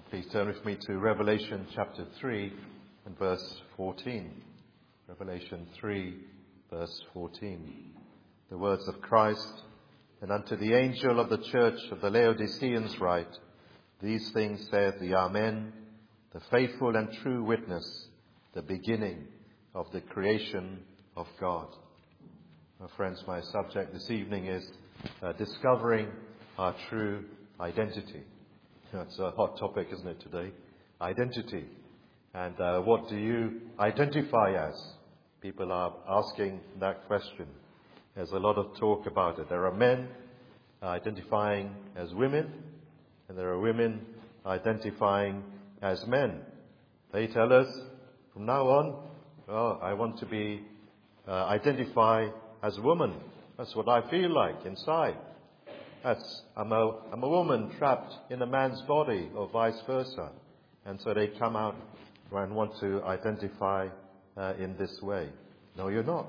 Please turn with me to Revelation chapter 3 and verse 14. Revelation 3, verse 14. The words of Christ, "And unto the angel of the church of the Laodiceans write, These things saith the Amen, the faithful and true witness, the beginning of the creation of God." My friends, my subject this evening is discovering our true identity. That's a hot topic, isn't it, today? Identity. And what do you identify as? People are asking that question. There's a lot of talk about it. There are men identifying as women, and there are women identifying as men. They tell us, from now on, I want to be identify as a woman. That's what I feel like inside. I'm a woman trapped in a man's body, or vice versa. And so they come out and want to identify in this way. No, you're not.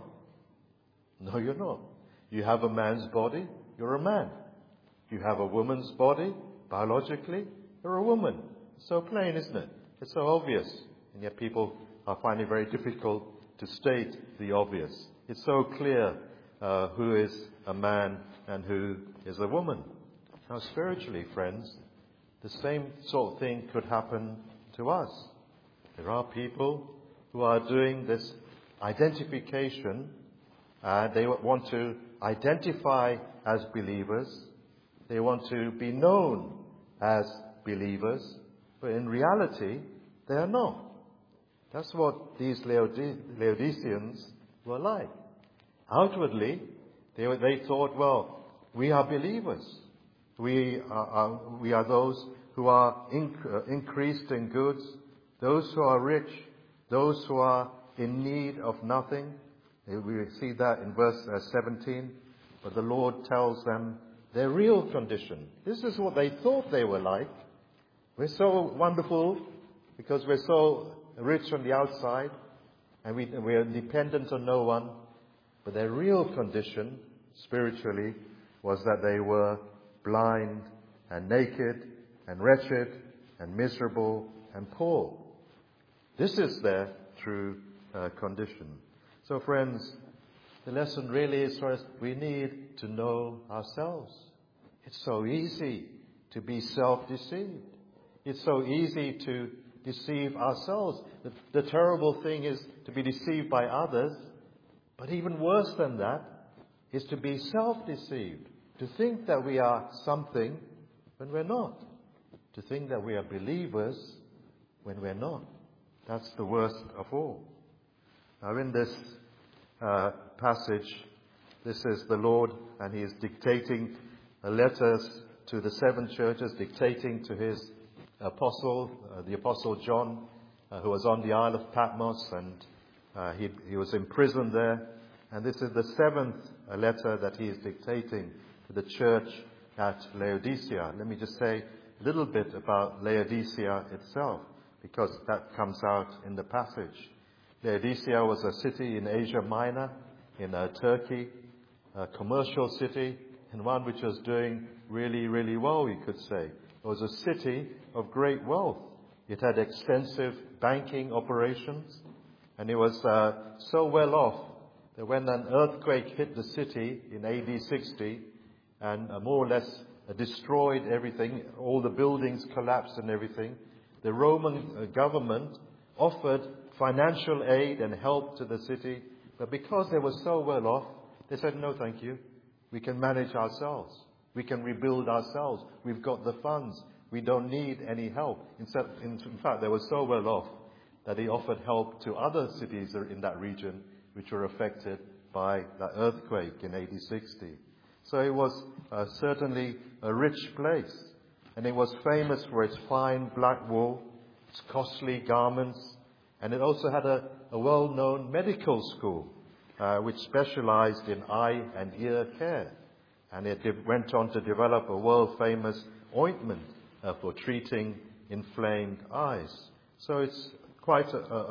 No, you're not. You have a man's body, you're a man. You have a woman's body, biologically, you're a woman. It's so plain, isn't it? It's so obvious. And yet people are finding it very difficult to state the obvious. It's so clear who is a man and who is a woman. Now, spiritually, friends, the same sort of thing could happen to us. There are people who are doing this identification. They want to identify as believers. They want to be known as believers. But in reality, they are not. That's what these Laodiceans were like. Outwardly, they thought, well, we are believers. We are those who are increased in goods, those who are rich, those who are in need of nothing. We see that in verse 17. But the Lord tells them their real condition. This is what they thought they were like. We're so wonderful because we're so rich on the outside and we are dependent on no one. But their real condition, spiritually, was that they were blind and naked and wretched and miserable and poor. This is their true condition. So, friends, the lesson really is for us, we need to know ourselves. It's so easy to be self-deceived. It's so easy to deceive ourselves. The terrible thing is to be deceived by others. But even worse than that is to be self-deceived, to think that we are something when we're not, to think that we are believers when we're not. That's the worst of all. Now, in this passage, this is the Lord, and He is dictating letters to the 7 churches, dictating to His apostle, the Apostle John, who was on the Isle of Patmos, and he was imprisoned there. And this is the 7th letter that he is dictating to the church at Laodicea. Let me just say a little bit about Laodicea itself, because that comes out in the passage. Laodicea was a city in Asia Minor, in Turkey, a commercial city, and one which was doing really, really well, we could say. It was a city of great wealth. It had extensive banking operations, and it was so well off that when an earthquake hit the city in AD 60 and more or less destroyed everything, all the buildings collapsed and everything, the Roman government offered financial aid and help to the city. But because they were so well off, they said, no, thank you. We can manage ourselves. We can rebuild ourselves. We've got the funds. We don't need any help. In fact, they were so well off that they offered help to other cities in that region which were affected by that earthquake in AD 60. So it was certainly a rich place. And it was famous for its fine black wool, its costly garments, and it also had a well-known medical school which specialized in eye and ear care. And it went on to develop a world-famous ointment for treating inflamed eyes. So it's quite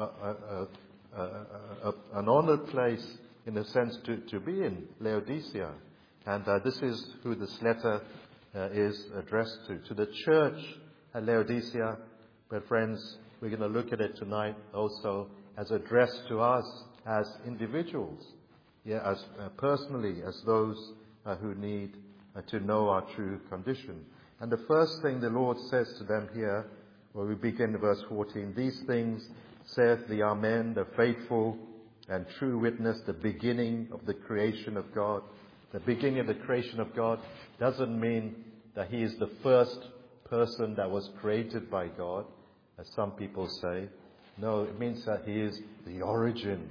an honored place in a sense to be in, Laodicea. And this is who this letter is addressed to the church at Laodicea, But friends, we're going to look at it tonight also as addressed to us as individuals, as personally, as those who need to know our true condition. And the first thing the Lord says to them here, where we begin in verse 14, "These things saith the Amen, the faithful and true witness, the beginning of the creation of God." The beginning of the creation of God doesn't mean that he is the first person that was created by God, as some people say. No, it means that he is the origin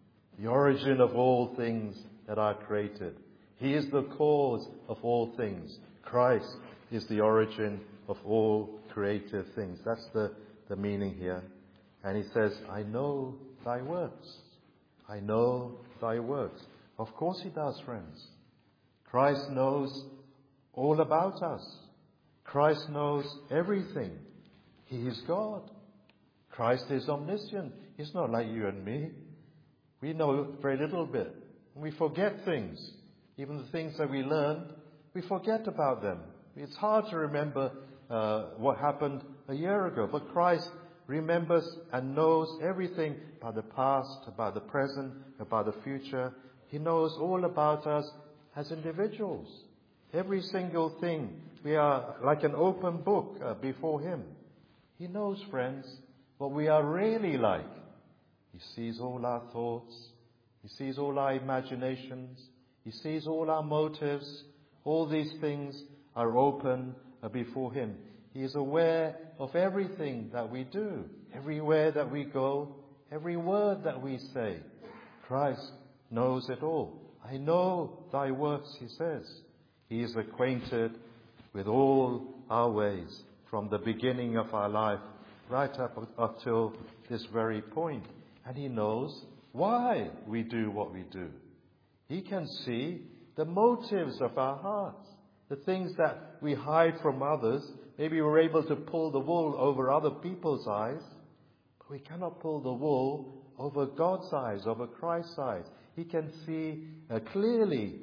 of all things that are created. He is the cause of all things. Christ is the origin of all created things. That's the meaning here. And he says, "I know thy works." I know thy works. Of course he does, friends. Christ knows all about us. Christ knows everything. He is God. Christ is omniscient. He's not like you and me. We know very little bit. We forget things. Even the things that we learned, we forget about them. It's hard to remember what happened a year ago. But Christ remembers and knows everything about the past, about the present, about the future. He knows all about us as individuals. Every single thing. We are like an open book before him. He knows, friends, what we are really like. He sees all our thoughts. He sees all our imaginations. He sees all our motives. All these things are open before him. He is aware of everything that we do, everywhere that we go, every word that we say. Christ knows it all. I know thy works, he says. He is acquainted with all our ways from the beginning of our life right up till this very point. And he knows why we do what we do. He can see the motives of our hearts, the things that we hide from others. Maybe we're able to pull the wool over other people's eyes, but we cannot pull the wool over God's eyes, over Christ's eyes. He can see clearly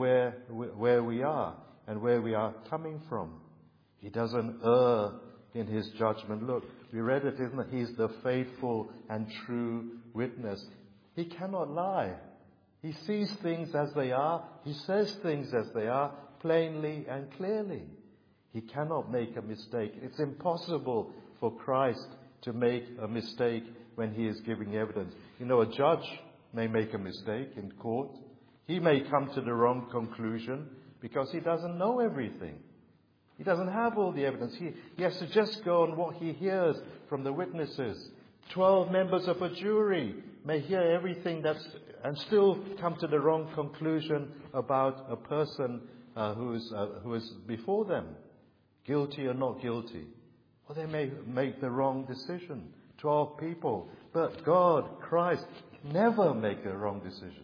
where we are and where we are coming from. He doesn't err in his judgment. Look, we read it, isn't it? He's the faithful and true witness. He cannot lie. He sees things as they are. He says things as they are, plainly and clearly. He cannot make a mistake. It's impossible for Christ to make a mistake when he is giving evidence. You know, a judge may make a mistake in court. He may come to the wrong conclusion because he doesn't know everything. He doesn't have all the evidence. He has to just go on what he hears from the witnesses. 12 members of a jury may hear everything and still come to the wrong conclusion about a person who is before them, guilty or not guilty. Or they may make the wrong decision. 12 people. But God, Christ, never make a wrong decision.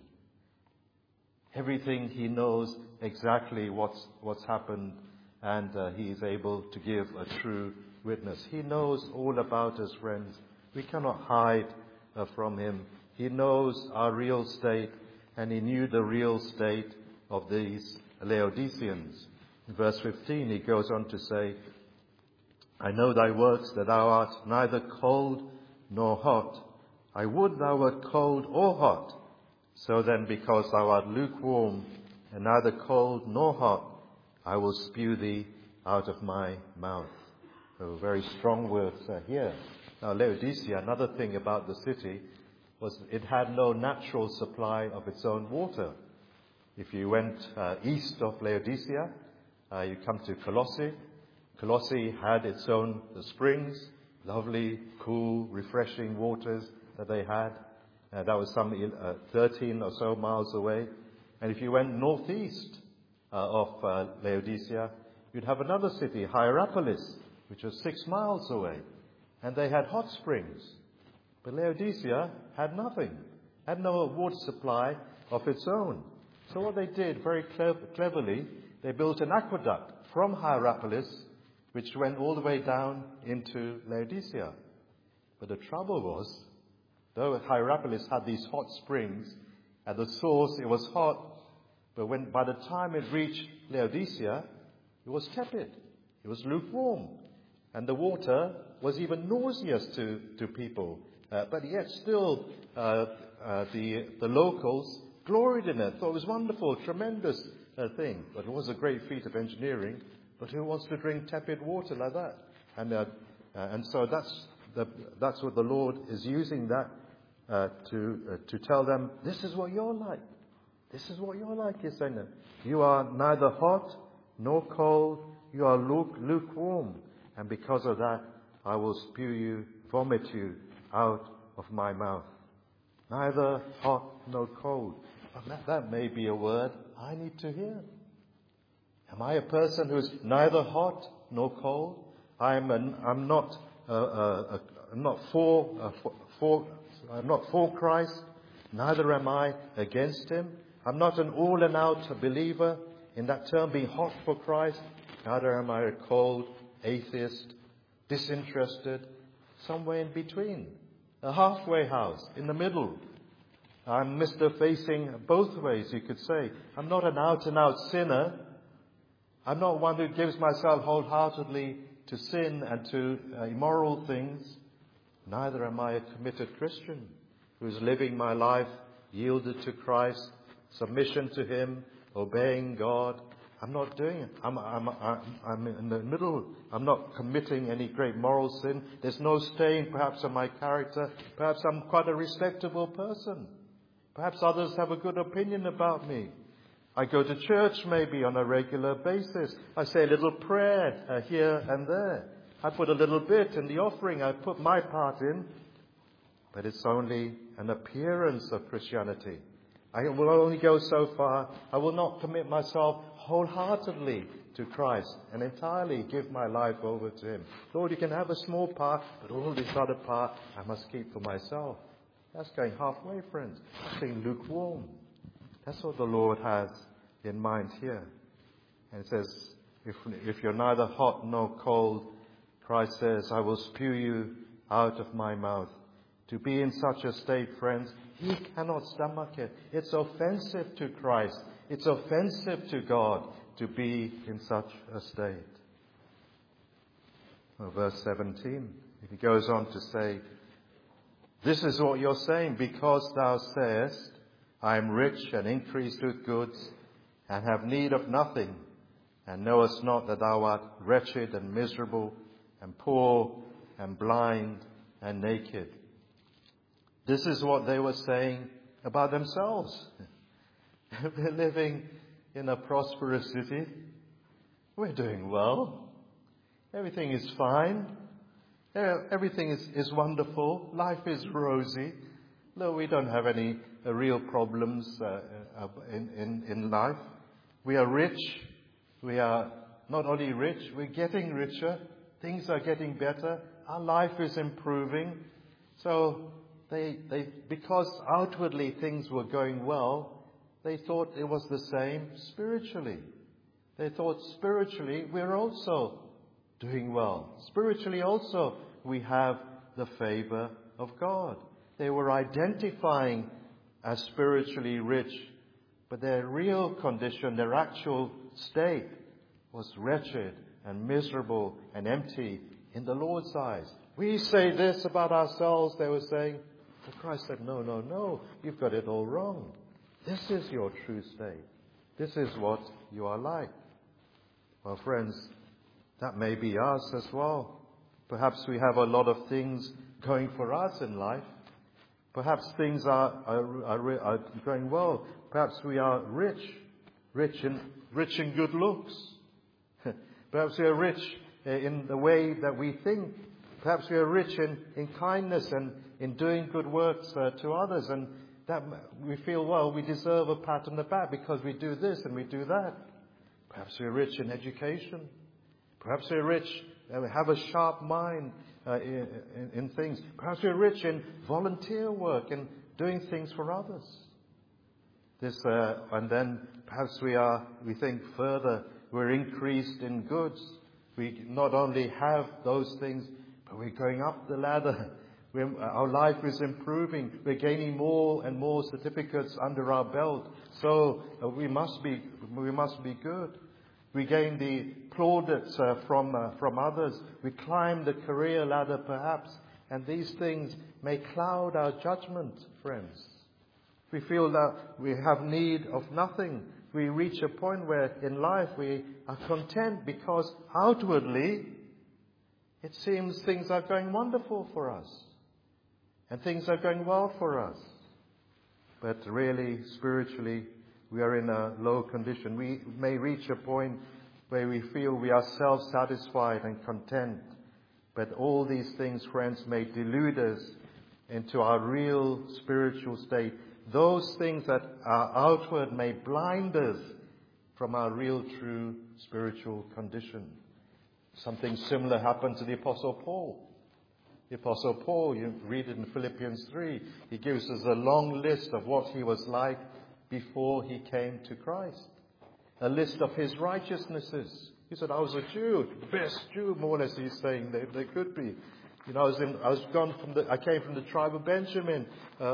Everything he knows exactly what's happened, and he is able to give a true witness. He knows all about us, friends. We cannot hide from him. He knows our real state, and he knew the real state of these Laodiceans. In verse 15, he goes on to say, "I know thy works, that thou art neither cold nor hot. I would thou wert cold or hot. So then, because thou art lukewarm, and neither cold nor hot, I will spew thee out of my mouth." So very strong words here. Now, Laodicea, another thing about the city was it had no natural supply of its own water. If you went east of Laodicea, you come to Colossae. Colossae had its own springs, lovely, cool, refreshing waters that they had. That was some 13 or so miles away. And if you went northeast of Laodicea, you'd have another city, Hierapolis, which was 6 miles away. And they had hot springs. But Laodicea had nothing, had no water supply of its own. So what they did very cleverly, they built an aqueduct from Hierapolis, which went all the way down into Laodicea. But the trouble was, though Hierapolis had these hot springs, at the source it was hot, but by the time it reached Laodicea, it was tepid. It was lukewarm. And the water was even nauseous to people. But yet still the locals gloried in it, thought it was wonderful, tremendous thing. But it was a great feat of engineering. But who wants to drink tepid water like that? And so that's what the Lord is using that to tell them, this is what you're like. This is what you're like, he's saying. You are neither hot nor cold. You are lukewarm. And because of that, I will spew you, vomit you out of my mouth. Neither hot nor cold. That may be a word I need to hear. Am I a person who is neither hot nor cold? I'm not for Christ. Neither am I against him. I'm not an all and out believer in that term, being hot for Christ. Neither am I a cold atheist, disinterested, somewhere in between. A halfway house, in the middle. I'm Mr. Facing both ways, you could say. I'm not an out-and-out sinner. I'm not one who gives myself wholeheartedly to sin and to immoral things. Neither am I a committed Christian who's living my life yielded to Christ, submission to him, obeying God. I'm not doing it. I'm in the middle. I'm not committing any great moral sin. There's no stain perhaps on my character. Perhaps I'm quite a respectable person. Perhaps others have a good opinion about me. I go to church maybe on a regular basis. I say a little prayer here and there. I put a little bit in the offering. I put my part in. But it's only an appearance of Christianity. I will only go so far. I will not commit myself wholeheartedly to Christ and entirely give my life over to him. Lord, you can have a small part, but all this other part I must keep for myself. That's going halfway, friends. That's being lukewarm. That's what the Lord has in mind here. And it says, if you're neither hot nor cold, Christ says, I will spew you out of my mouth. To be in such a state, friends, he cannot stomach it. It's offensive to Christ. It's offensive to God to be in such a state. Well, verse 17, he goes on to say, this is what you're saying, because thou sayest, I am rich and increased with goods, and have need of nothing, and knowest not that thou art wretched and miserable, and poor, and blind, and naked. This is what they were saying about themselves. We're living in a prosperous city. We're doing well. Everything is fine. Everything is wonderful. Life is rosy. No, we don't have any real problems in life. We are rich. We are not only rich, we're getting richer. Things are getting better. Our life is improving. So they because outwardly things were going well, they thought it was the same spiritually. They thought spiritually we're also doing well. Spiritually also we have the favor of God. They were identifying as spiritually rich, but their real condition, their actual state was wretched and miserable and empty in the Lord's eyes. We say this about ourselves, they were saying. But Christ said, no, you've got it all wrong. This is your true state. This is what you are like. Well, friends, that may be us as well. Perhaps we have a lot of things going for us in life. Perhaps things are going well. Perhaps we are rich in good looks. Perhaps we are rich in the way that we think. Perhaps we are rich in kindness and in doing good works to others. And that we feel, well, we deserve a pat on the back because we do this and we do that. Perhaps we are rich in education. Perhaps we are rich, we have a sharp mind in things. Perhaps we are rich in volunteer work and doing things for others. And then perhaps we think further, we're increased in goods. We not only have those things, but we're going up the ladder. Our life is improving. We're gaining more and more certificates under our belt. So we must be good. We gain the plaudits from others. We climb the career ladder perhaps. And these things may cloud our judgment, friends. We feel that we have need of nothing. We reach a point where in life we are content because outwardly it seems things are going wonderful for us. And things are going well for us. But really, spiritually, we are in a low condition. We may reach a point where we feel we are self-satisfied and content. But all these things, friends, may delude us into our real spiritual state. Those things that are outward may blind us from our real, true spiritual condition. Something similar happened to the Apostle Paul. The Apostle Paul, you read it in Philippians 3, he gives us a long list of what he was like before he came to Christ. A list of his righteousnesses. He said, I was a Jew, the best Jew, more or less he's saying they could be. You know, I came from the tribe of Benjamin,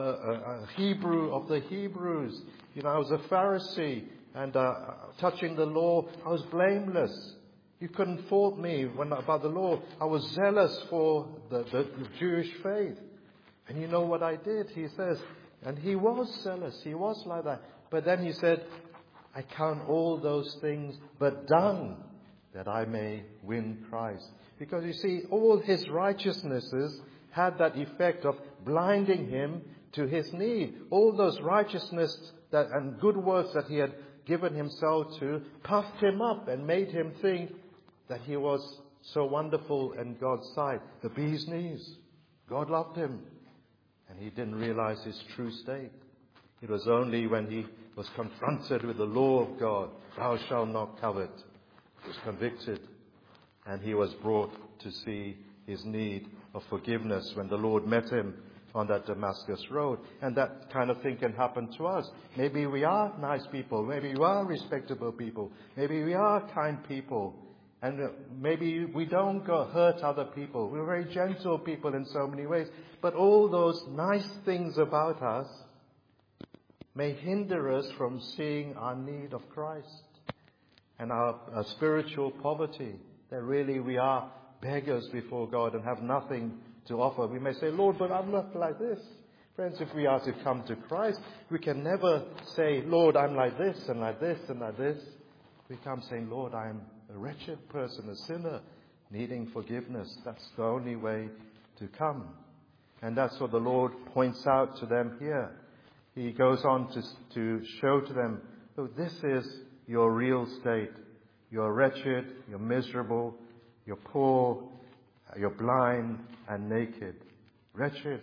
a Hebrew of the Hebrews. You know, I was a Pharisee, and touching the law, I was blameless. You couldn't fault me about the law. I was zealous for the Jewish faith. And you know what I did? He says, and he was zealous. He was like that. But then he said, I count all those things but dung, that I may win Christ. Because you see, all his righteousnesses had that effect of blinding him to his need. All those righteousness and good works that he had given himself to puffed him up and made him think that he was so wonderful in God's sight. The bee's knees. God loved him. And he didn't realize his true state. It was only when he was confronted with the law of God, thou shalt not covet, he was convicted. And he was brought to see his need of forgiveness when the Lord met him on that Damascus road. And that kind of thing can happen to us. Maybe we are nice people. Maybe we are respectable people. Maybe we are kind people. And maybe we don't go hurt other people. We're very gentle people in so many ways. But all those nice things about us may hinder us from seeing our need of Christ and our spiritual poverty. That really we are beggars before God and have nothing to offer. We may say, Lord, but I'm not like this. Friends, if we are to come to Christ, we can never say, Lord, I'm like this and like this and like this. We come saying, Lord, I'm a wretched person, a sinner, needing forgiveness. That's the only way to come. And that's what the Lord points out to them here. He goes on to show to them, oh, this is your real state. You're wretched, you're miserable, you're poor, you're blind and naked. Wretched.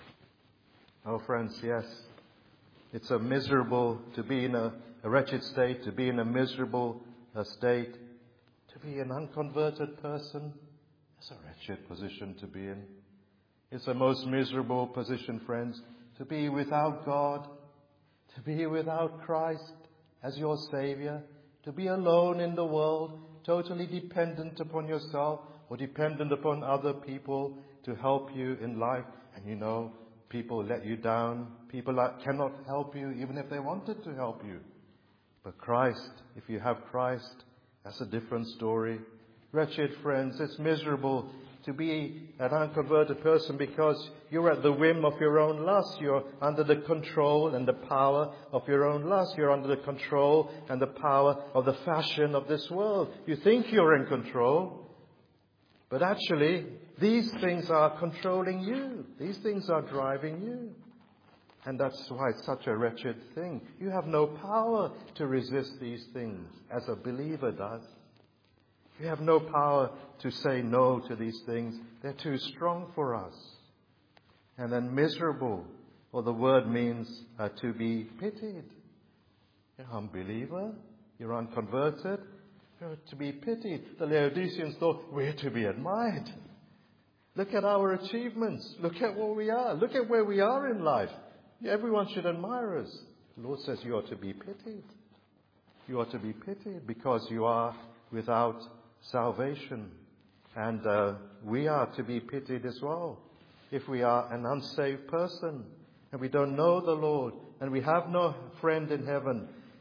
Oh, friends, yes. It's a miserable to be in a wretched state, to be in a miserable state. To be an unconverted person is a wretched position to be in. It's the most miserable position, friends, to be without God, to be without Christ as your Savior, to be alone in the world, totally dependent upon yourself or dependent upon other people to help you in life. And you know, people let you down. People cannot help you even if they wanted to help you. But Christ, if you have Christ, that's a different story. Wretched friends, it's miserable to be an unconverted person because you're at the whim of your own lust. You're under the control and the power of your own lust. You're under the control and the power of the fashion of this world. You think you're in control, but actually these things are controlling you. These things are driving you. And that's why it's such a wretched thing. You have no power to resist these things as a believer does. You have no power to say no to these things. They're too strong for us. And then miserable, well, the word means to be pitied. You're an unbeliever. You're unconverted. You're to be pitied. The Laodiceans thought we're to be admired. Look at our achievements. Look at what we are. Look at where we are in life. Everyone should admire us. The Lord says you are to be pitied. You are to be pitied because you are without salvation. And we are to be pitied as well. If we are an unsaved person and we don't know the Lord and we have no friend in heaven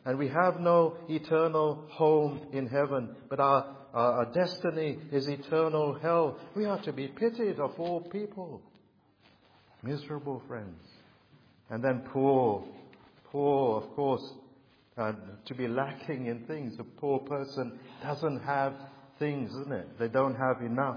and we have no eternal home in heaven, but our destiny is eternal hell. We are to be pitied of all people. Miserable, friends. And then poor, of course, to be lacking in things. A poor person doesn't have things, isn't it? They don't have enough.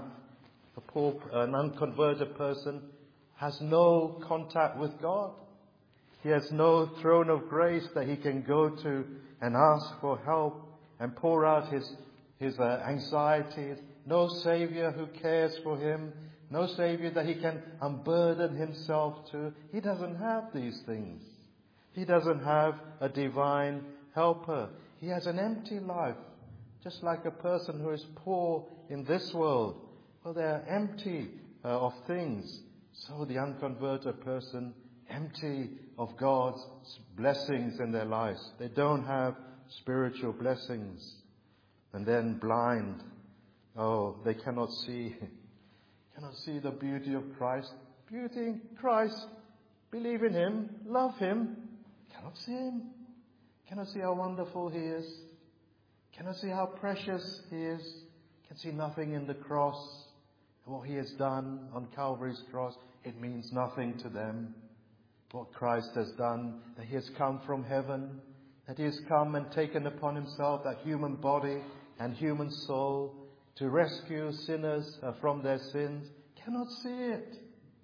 An unconverted person has no contact with God. He has no throne of grace that he can go to and ask for help and pour out his anxieties. No Savior who cares for him. No Savior that he can unburden himself to. He doesn't have these things. He doesn't have a divine helper. He has an empty life, just like a person who is poor in this world. Well, they are empty of things. So the unconverted person, empty of God's blessings in their lives. They don't have spiritual blessings. And then blind. Oh, they cannot see the beauty of Christ. Beauty in Christ. Believe in Him. Love Him. Cannot see Him. Cannot see how wonderful He is. Cannot see how precious He is. Can see nothing in the cross. And what He has done on Calvary's cross, it means nothing to them. What Christ has done, that He has come from heaven, that He has come and taken upon Himself that human body and human soul to rescue sinners from their sins, cannot see it.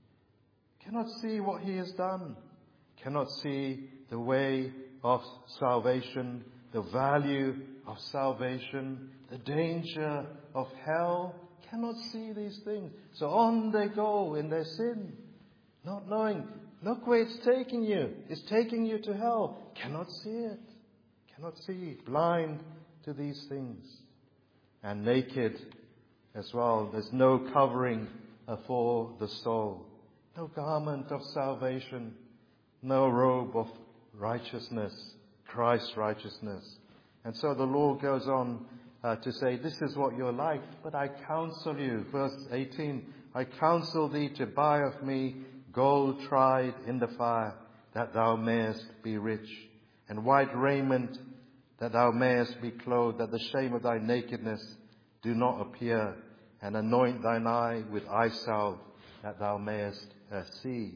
Cannot see what He has done. Cannot see the way of salvation, the value of salvation, the danger of hell. Cannot see these things. So on they go in their sin, not knowing, look where it's taking you. It's taking you to hell. Cannot see it. Cannot see. Blind to these things. And naked as well. There's no covering for the soul. No garment of salvation. No robe of righteousness. Christ's righteousness. And so the Lord goes on to say, this is what you're like, but I counsel you. Verse 18, I counsel thee to buy of me gold tried in the fire, that thou mayest be rich, and white raiment, that thou mayest be clothed, that the shame of thy nakedness do not appear, and anoint thine eye with eye salve, that thou mayest see.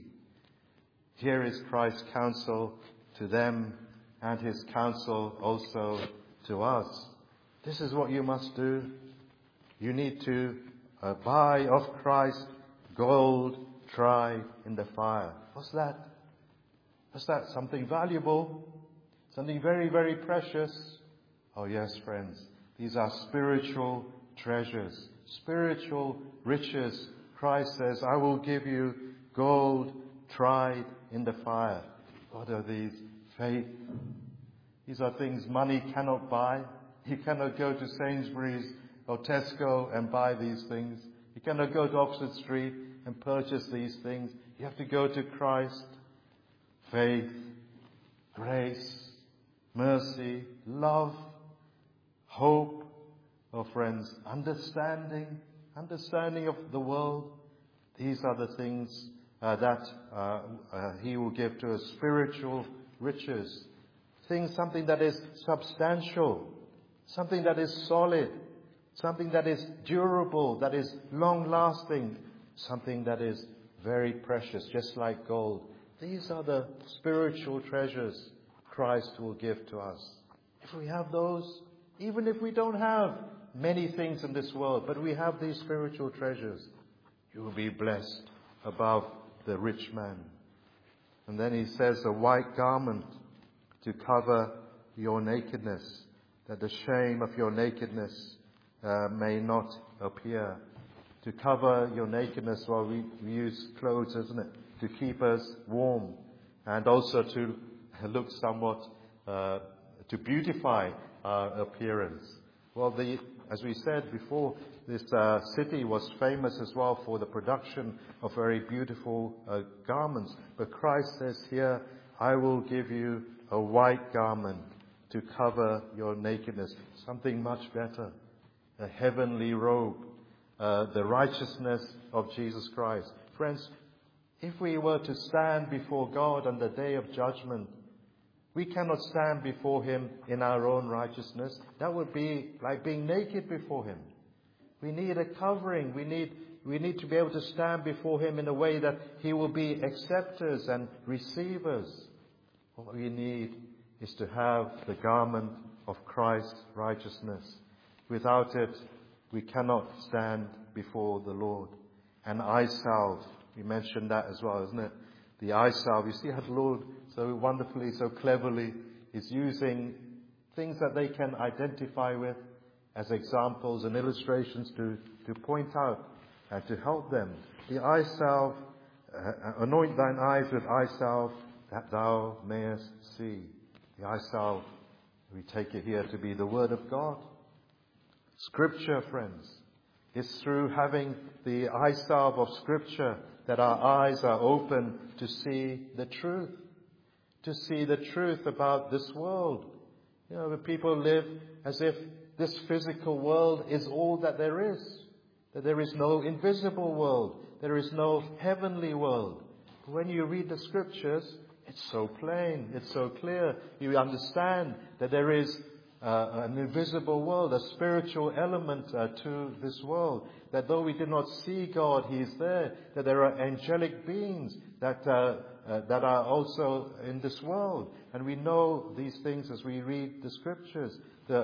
Here is Christ's counsel to them, and His counsel also to us. This is what you must do. You need to buy of Christ gold tried in the fire. What's that? What's that? Something valuable? Something very, very precious? Oh yes, friends. These are spiritual treasures. Spiritual riches. Christ says, I will give you gold tried in the fire. What are these? Faith. These are things money cannot buy. You cannot go to Sainsbury's or Tesco and buy these things. You cannot go to Oxford Street and purchase these things. You have to go to Christ. Faith, grace, mercy, love, hope. Oh friends, understanding of the world. These are the things that He will give to us. Spiritual riches. Something that is substantial. Something that is solid. Something that is durable. That is long-lasting. Something that is very precious, just like gold. These are the spiritual treasures Christ will give to us. If we have those, even if we don't have many things in this world, but we have these spiritual treasures, you will be blessed above the rich man. And then He says, a white garment to cover your nakedness, that the shame of your nakedness may not appear. To cover your nakedness, well, we use clothes, isn't it? To keep us warm, and also to look somewhat, to beautify our appearance. Well, as we said before, this city was famous as well for the production of very beautiful garments. But Christ says here, I will give you a white garment to cover your nakedness. Something much better. A heavenly robe. The righteousness of Jesus Christ. Friends, if we were to stand before God on the day of judgment, We cannot stand before Him in our own righteousness. That would be like being naked before Him. We need a covering. We need to be able to stand before Him in a way that He will be acceptors and receivers. What we need is to have the garment of Christ's righteousness. Without it, we cannot stand before the Lord. And eye salve, we mentioned that as well, isn't it? The eye salve, you see how the Lord so wonderfully, so cleverly is using things that they can identify with as examples and illustrations to point out and to help them. The eye salve, anoint thine eyes with eye salve that thou mayest see. The eye salve, we take it here to be the Word of God. Scripture, friends, is through having the eye salve of Scripture that our eyes are open to see the truth. To see the truth about this world. You know, people live as if this physical world is all that there is. That there is no invisible world. There is no heavenly world. But when you read the Scriptures, it's so plain. It's so clear. You understand that there is an invisible world, a spiritual element to this world. That though we do not see God, He is there. That there are angelic beings that are also in this world. And we know these things as we read the Scriptures.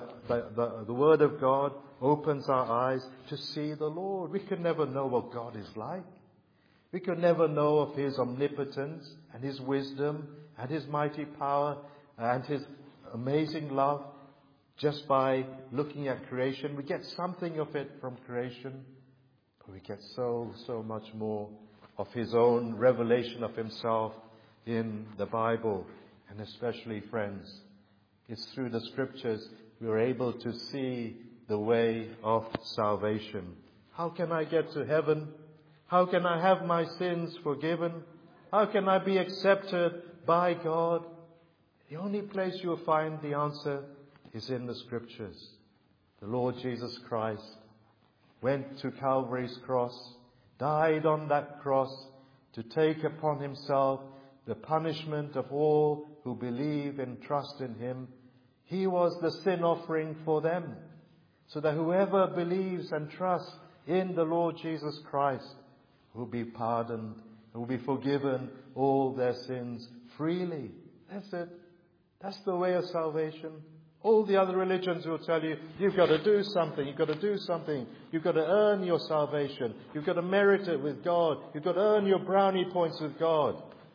The Word of God opens our eyes to see the Lord. We could never know what God is like. We could never know of His omnipotence and His wisdom and His mighty power and His amazing love just by looking at creation. We get something of it from creation, but we get so much more of His own revelation of Himself in the Bible. And especially, friends, it's through the Scriptures we are able to see the way of salvation. How can I get to heaven? How can I have my sins forgiven? How can I be accepted by God? The only place you'll find the answer is in the Scriptures. The Lord Jesus Christ went to Calvary's cross, died on that cross to take upon Himself the punishment of all who believe and trust in Him. He was the sin offering for them, so that whoever believes and trusts in the Lord Jesus Christ will be pardoned, will be forgiven all their sins freely. That's it. That's the way of salvation. All the other religions will tell you, you've got to do something, you've got to do something. You've got to earn your salvation. You've got to merit it with God. You've got to earn your brownie points with God.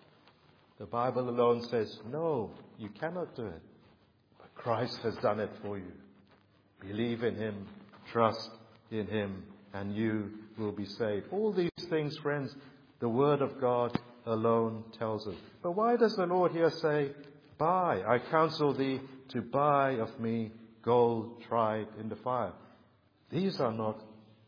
The Bible alone says, no, you cannot do it. But Christ has done it for you. Believe in Him, trust in Him, and you will be saved. All these things, friends, the Word of God alone tells us. But why does the Lord here say, buy? I counsel thee to buy of me gold tried in the fire. These are not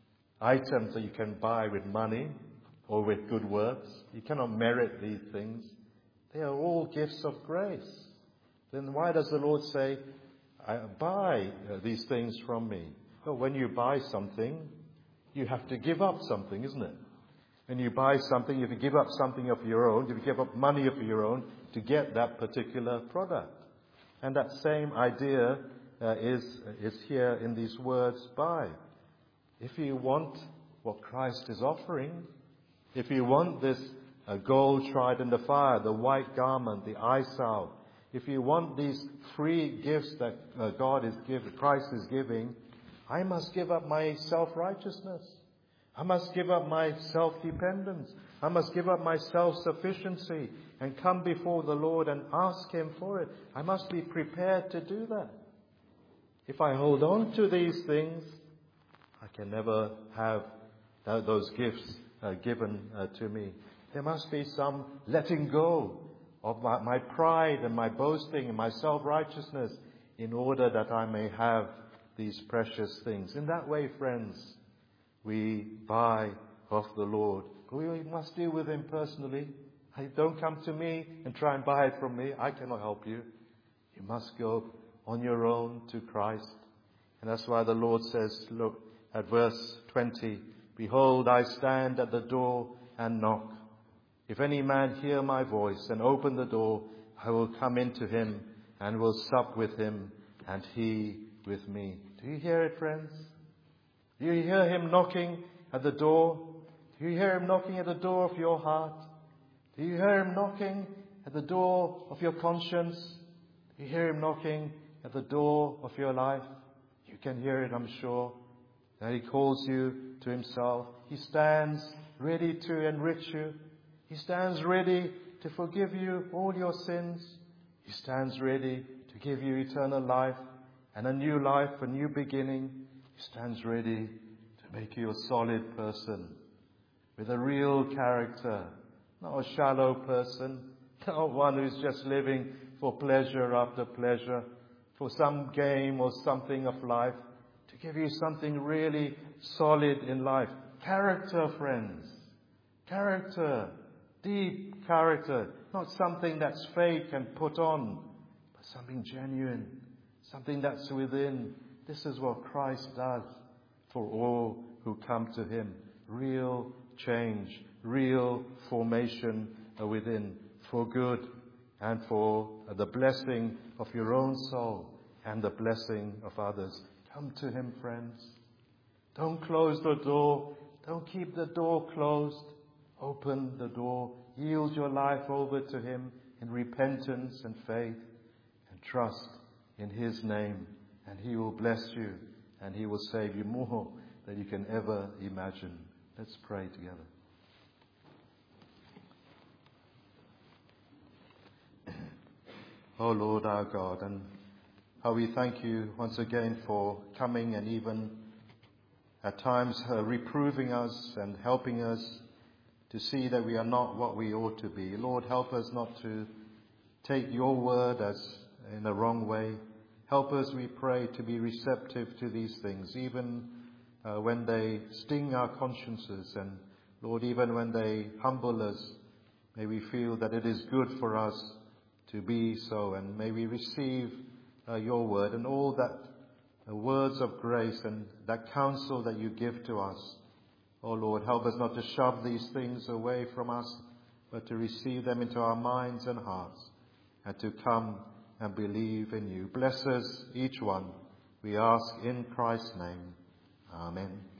items that you can buy with money or with good works. You cannot merit these things. They are all gifts of grace. Then why does the Lord say, buy these things from me? Well, when you buy something, you have to give up something, isn't it? When you buy something, you have to give up something of your own. You have to give up money of your own to get that particular product. And that same idea is here in these words, buy. If you want what Christ is offering, if you want this gold tried in the fire, the white garment, the eye salve, if you want these free gifts that Christ is giving, I must give up my self-righteousness. I must give up my self-dependence. I must give up my self-sufficiency and come before the Lord and ask Him for it. I must be prepared to do that. If I hold on to these things, I can never have those gifts given to me. There must be some letting go of my pride and my boasting and my self-righteousness in order that I may have these precious things. In that way, friends, we buy of the Lord. We must deal with Him personally. Don't come to me and try and buy it from me. I cannot help you. You must go on your own to Christ. And that's why the Lord says, look at verse 20, behold, I stand at the door and knock. If any man hear my voice and open the door, I will come into him and will sup with him, and he with me. Do you hear it, friends? Do you hear him knocking at the door? Do you hear him knocking at the door of your heart? Do you hear him knocking at the door of your conscience? Do you hear him knocking at the door of your life? You can hear it, I'm sure, that he calls you to himself. He stands ready to enrich you. He stands ready to forgive you all your sins. He stands ready to give you eternal life and a new life, a new beginning. He stands ready to make you a solid person with a real character, not a shallow person, not one who's just living for pleasure after pleasure, for some game or something of life, to give you something really solid in life. Character, friends. Character. Deep character. Not something that's fake and put on, but something genuine. Something that's within. This is what Christ does for all who come to him. Real change. Real formation within. For good and for the blessing of your own soul and the blessing of others. Come to him, friends. Don't close the door. Don't keep the door closed. Open the door. Yield your life over to him in repentance and faith and trust in his name. And he will bless you and he will save you more than you can ever imagine. Let's pray together. Oh Lord our God, and how we thank you once again for coming and even at times reproving us and helping us to see that we are not what we ought to be. Lord, help us not to take your word as in the wrong way. Help us, we pray, to be receptive to these things, even when they sting our consciences, and Lord, even when they humble us, may we feel that it is good for us to be so, and may we receive your word and all that words of grace and that counsel that you give to us. Oh Lord, help us not to shove these things away from us, but to receive them into our minds and hearts, and to come and believe in you. Bless us, each one, we ask in Christ's name. Amen.